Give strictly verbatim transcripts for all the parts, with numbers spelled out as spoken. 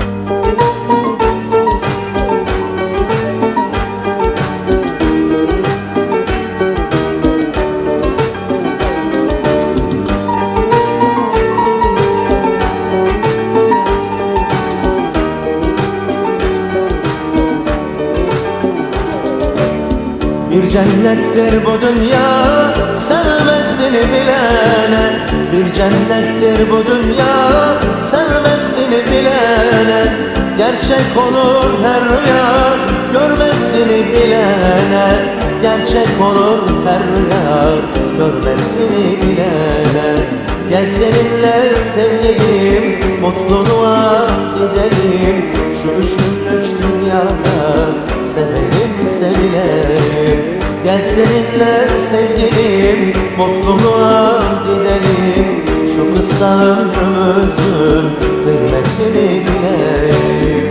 Bir cennettir bu dünya sevmezsini bilene. Bir cennettir bu dünya sevmezsini bilene. Gerçek olur her rüya görmezsini bilene. Gerçek olur her rüya görmezsini bilene. Gel seninle sevgilim mutluluğa gidelim. Şu üç günlük dünyada sevelim sevilelim. Gel seninle sevgilim mutluluğa gidelim. Şu kısa ömrümüzün kıymetini bilelim.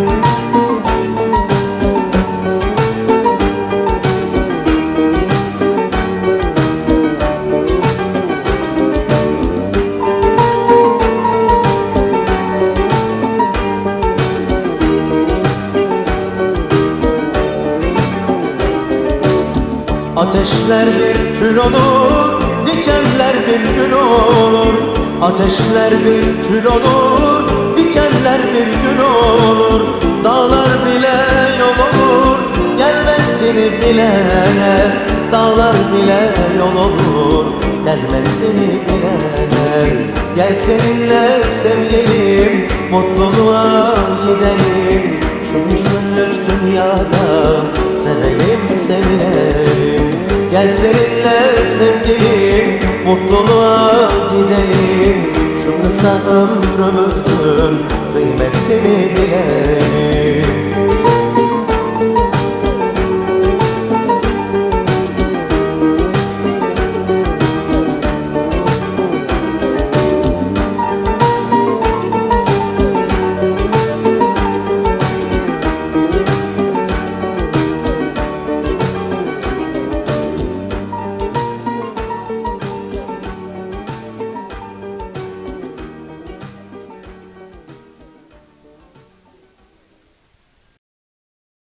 Ateşler bir kül olur, dikenler bir gül olur. Ateşler bir kül olur, dikenler bir gül olur. Dağlar bile yol olur, gelmezsini bilene. Dağlar bile yol olur, gelmezsini bilene. Gel seninle sevgilim mutluluğa gidelim. Şu üç günlük dünyada sevelim sevilelim. Gel seninle sevgilim mutluluğa gidelim. Şu kısa ömrümüzün kıymetini bilelim.